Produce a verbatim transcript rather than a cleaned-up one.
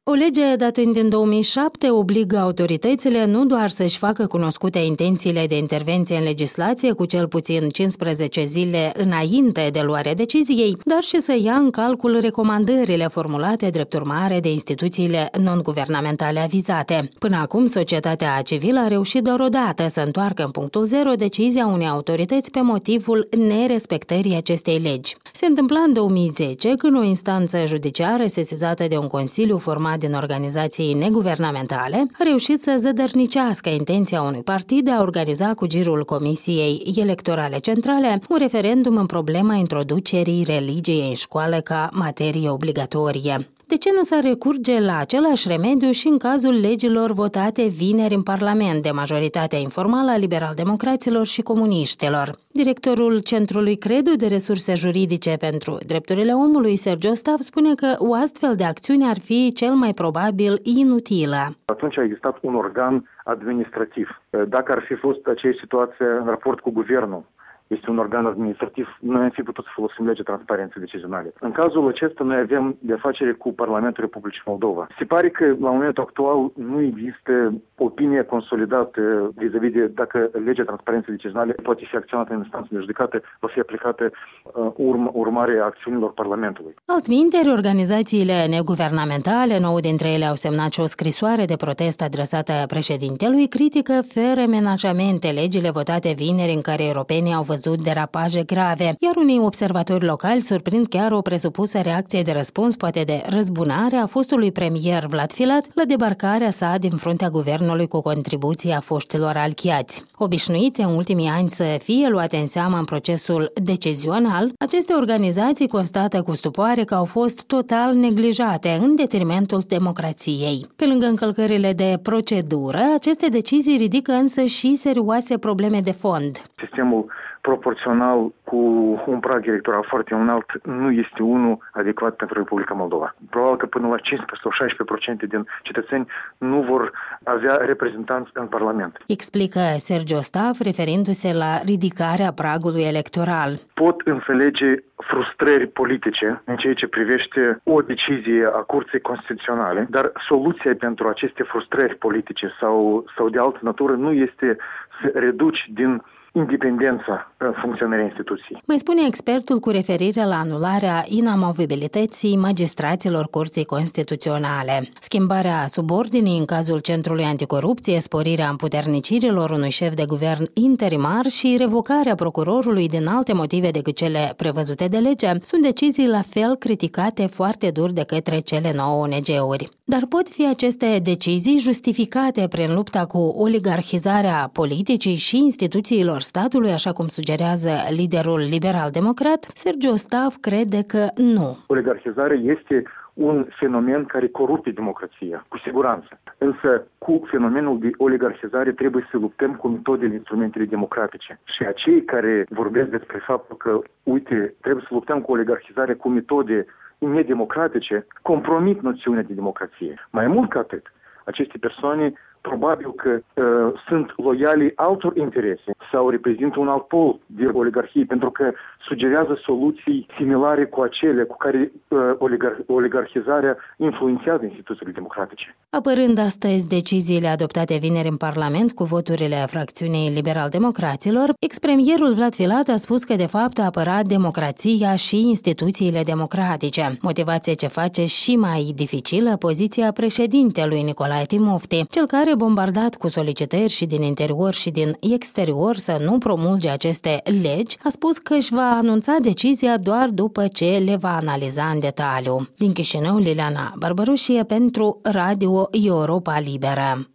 O lege datând din două mii șapte obligă autoritățile nu doar să-și facă cunoscute intențiile de intervenție în legislație cu cel puțin cincisprezece zile înainte de luarea deciziei, dar și să ia în calcul recomandările formulate drept urmare de instituțiile non-guvernamentale avizate. Până acum, societatea civilă a reușit doar o dată să întoarcă în punctul zero decizia unei autorități pe motivul nerespectării acestei legi. Se întâmpla în două mii zece, când o instanță judiciară sesizată de un consiliu format din organizații neguvernamentale a reușit să zădărnicească intenția unui partid de a organiza cu girul Comisiei Electorale Centrale un referendum în problema introducerii religiei în școală ca materie obligatorie. De ce nu s-ar recurge la același remediu și în cazul legilor votate vineri în Parlament de majoritatea informală a liberal-democraților și comuniștilor? Directorul Centrului Credo de Resurse Juridice pentru Drepturile Omului, Sergiu Stav, spune că o astfel de acțiune ar fi cel mai probabil inutilă. Atunci a existat un organ administrativ. Dacă ar fi fost aceeași situație în raport cu guvernul, este un organ administrativ, noi am fi putut să folosim legea transparenței decizionale. În cazul acesta, noi avem de afacere cu Parlamentul Republicii Moldova. Se pare că, la momentul actual, nu există opinie consolidată vis-a-vis de dacă legea transparenței decizionale poate fi acționată în instanță de judecată, va fi aplicată uh, urm, urmare a acțiunilor Parlamentului. Altminteri, organizațiile neguvernamentale, nouă dintre ele au semnat și o scrisoare de protest adresată președintelui, critică feremenajamente legile votate vineri în care europenii au văzut derapaje grave, iar unii observatori locali surprind chiar o presupusă reacție de răspuns, poate de răzbunare, a fostului premier Vlad Filat la debarcarea sa din fruntea guvernului cu contribuția foștilor alchiați. Obișnuite în ultimii ani să fie luate în seamă în procesul decizional, aceste organizații constată cu stupoare că au fost total neglijate în detrimentul democrației. Pe lângă încălcările de procedură, aceste decizii ridică însă și serioase probleme de fond. Sistemul proporțional cu un prag electoral foarte înalt nu este unul adecvat pentru Republica Moldova. Probabil că până la cincisprezece sau șaisprezece la sută din cetățeni nu vor avea reprezentanți în Parlament. Explică Sergiu Stav, referindu-se la ridicarea pragului electoral. Pot înțelege frustrări politice în ceea ce privește o decizie a Curții Constituționale, dar soluția pentru aceste frustrări politice sau, sau de altă natură nu este să reduci din independența funcționării instituției. Mai spune expertul cu referire la anularea inamovibilității magistraților Curții Constituționale. Schimbarea subordinii în cazul Centrului Anticorupție, sporirea împuternicirilor unui șef de guvern interimar și revocarea procurorului din alte motive decât cele prevăzute de lege sunt decizii la fel criticate foarte dur de către cele nouă O N G-uri. Dar pot fi aceste decizii justificate prin lupta cu oligarhizarea politicii și instituțiilor statului, așa cum sugerează liderul liberal-democrat? Sergiu Stav crede că nu. Oligarhizarea este un fenomen care corupe democrația, cu siguranță. Însă, cu fenomenul de oligarhizare trebuie să luptăm cu metodele, instrumentele democratice. Și acei care vorbesc despre faptul că, uite, trebuie să luptăm cu oligarhizare cu metode nedemocratice, compromit noțiunea de democrație. Mai mult ca atât, aceste persoane probabil că uh, sunt loiali altor interese sau reprezintă un alt pol de oligarhie, pentru că sugerează soluții similare cu acele cu care uh, oligar- oligarhizarea influențează instituțiile democratice. Apărând astăzi deciziile adoptate vineri în Parlament cu voturile fracțiunii liberal-democraților, ex-premierul Vlad Filat a spus că de fapt a apărat democrația și instituțiile democratice, motivație ce face și mai dificilă poziția președintelui Nicolae Timofti, cel care bombardat cu solicitări și din interior și din exterior să nu promulge aceste legi, a spus că își va anunța decizia doar după ce le va analiza în detaliu. Din Chișinău, Liliana Barbaroșie pentru Radio Europa Liberă.